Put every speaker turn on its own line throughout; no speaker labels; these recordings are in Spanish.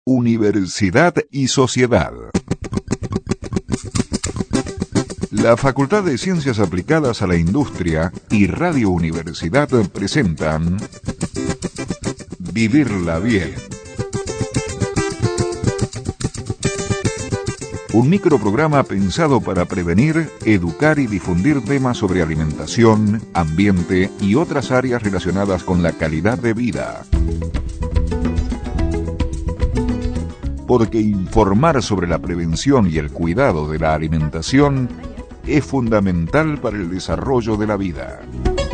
Universidad y Sociedad. La Facultad de Ciencias Aplicadas a la Industria y Radio Universidad presentan Vivirla Bien. Un microprograma pensado para prevenir, educar y difundir temas sobre alimentación, ambiente y otras áreas relacionadas con la calidad de vida. Porque informar sobre la prevención y el cuidado de la alimentación es fundamental para el desarrollo de la vida.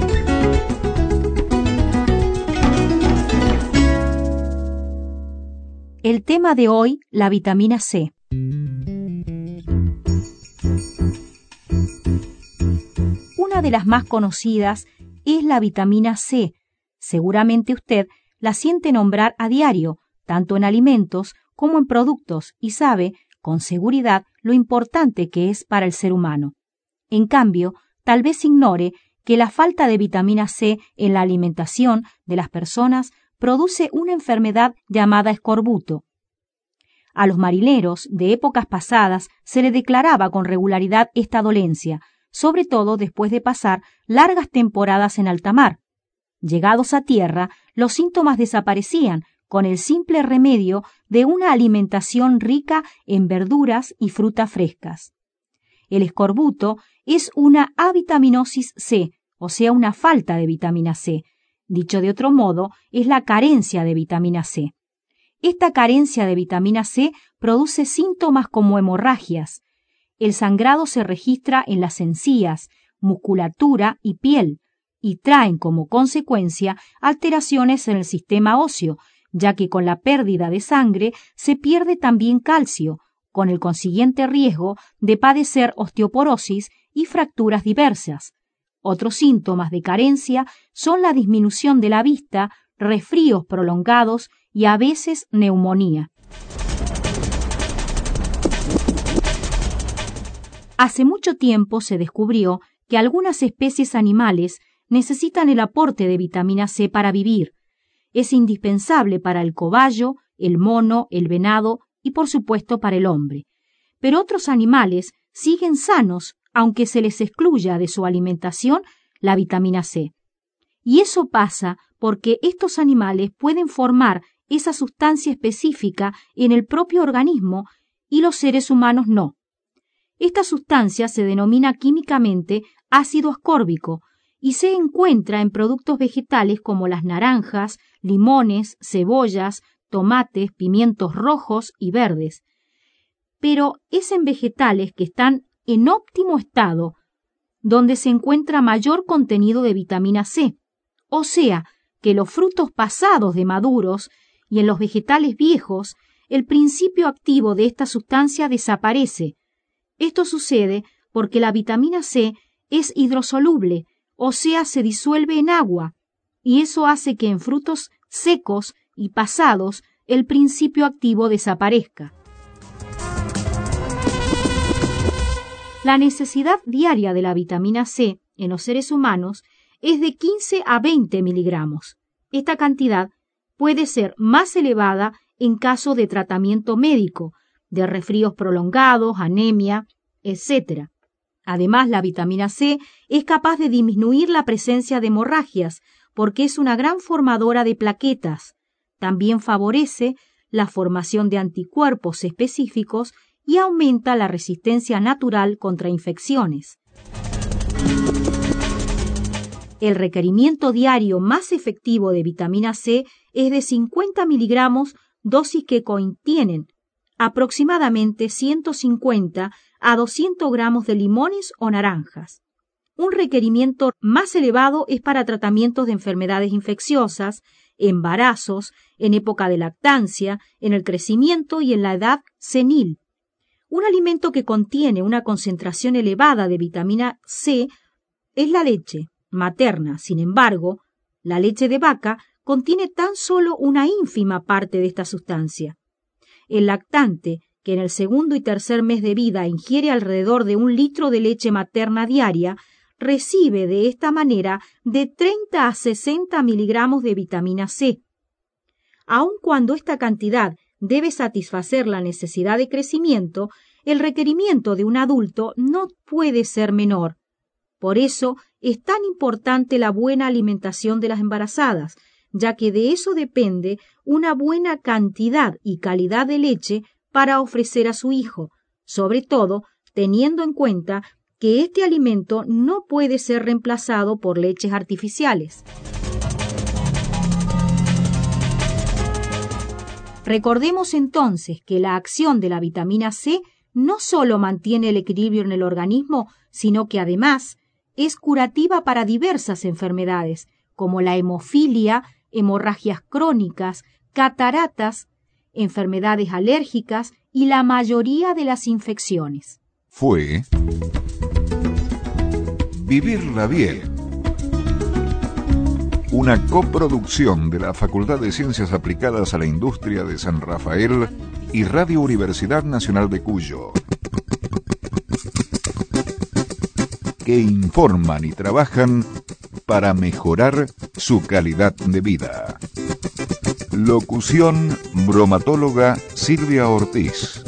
El tema de hoy, la vitamina C. Una de las más conocidas es la vitamina C. Seguramente usted la siente nombrar a diario, tanto en alimentos como en productos, y sabe con seguridad lo importante que es para el ser humano. En cambio, tal vez ignore que la falta de vitamina C en la alimentación de las personas produce una enfermedad llamada escorbuto. A los marineros de épocas pasadas se les declaraba con regularidad esta dolencia, sobre todo después de pasar largas temporadas en alta mar. Llegados a tierra, los síntomas desaparecían con el simple remedio de una alimentación rica en verduras y frutas frescas. El escorbuto es una avitaminosis C, o sea, una falta de vitamina C. Dicho de otro modo, es la carencia de vitamina C. Esta carencia de vitamina C produce síntomas como hemorragias. El sangrado se registra en las encías, musculatura y piel, y traen como consecuencia alteraciones en el sistema óseo, ya que con la pérdida de sangre se pierde también calcio, con el consiguiente riesgo de padecer osteoporosis y fracturas diversas. Otros síntomas de carencia son la disminución de la vista, resfríos prolongados y a veces neumonía. Hace mucho tiempo se descubrió que algunas especies animales necesitan el aporte de vitamina C para vivir. Es indispensable para el cobayo, el mono, el venado y por supuesto para el hombre. Pero otros animales siguen sanos aunque se les excluya de su alimentación la vitamina C. Y eso pasa porque estos animales pueden formar esa sustancia específica en el propio organismo y los seres humanos no. Esta sustancia se denomina químicamente ácido ascórbico y se encuentra en productos vegetales como las naranjas, limones, cebollas, tomates, pimientos rojos y verdes. Pero es en vegetales que están en óptimo estado donde se encuentra mayor contenido de vitamina C, o sea, que los frutos pasados de maduros y en los vegetales viejos, el principio activo de esta sustancia desaparece. Esto sucede porque la vitamina C es hidrosoluble, o sea, se disuelve en agua, y eso hace que en frutos secos y pasados el principio activo desaparezca. La necesidad diaria de la vitamina C en los seres humanos es de 15 a 20 miligramos. Esta cantidad puede ser más elevada en caso de tratamiento médico, de resfríos prolongados, anemia, etc. Además, la vitamina C es capaz de disminuir la presencia de hemorragias porque es una gran formadora de plaquetas. También favorece la formación de anticuerpos específicos y aumenta la resistencia natural contra infecciones. El requerimiento diario más efectivo de vitamina C es de 50 miligramos, dosis que contienen aproximadamente 150 a 200 gramos de limones o naranjas. Un requerimiento más elevado es para tratamientos de enfermedades infecciosas, embarazos, en época de lactancia, en el crecimiento y en la edad senil. Un alimento que contiene una concentración elevada de vitamina C es la leche materna. Sin embargo, la leche de vaca contiene tan solo una ínfima parte de esta sustancia. El lactante, que en el segundo y tercer mes de vida ingiere alrededor de 1 litro de leche materna diaria, recibe de esta manera de 30 a 60 miligramos de vitamina C. Aun cuando esta cantidad debe satisfacer la necesidad de crecimiento, el requerimiento de un adulto no puede ser menor. Por eso es tan importante la buena alimentación de las embarazadas, ya que de eso depende una buena cantidad y calidad de leche para ofrecer a su hijo, sobre todo teniendo en cuenta que este alimento no puede ser reemplazado por leches artificiales. Recordemos entonces que la acción de la vitamina C no solo mantiene el equilibrio en el organismo, sino que además es curativa para diversas enfermedades, como la hemofilia, hemorragias crónicas, cataratas, enfermedades alérgicas y la mayoría de las infecciones.
Fue Vivirla Bien, una coproducción de la Facultad de Ciencias Aplicadas a la Industria de San Rafael y Radio Universidad Nacional de Cuyo, que informan y trabajan para mejorar su calidad de vida. Locución: bromatóloga Silvia Ortiz.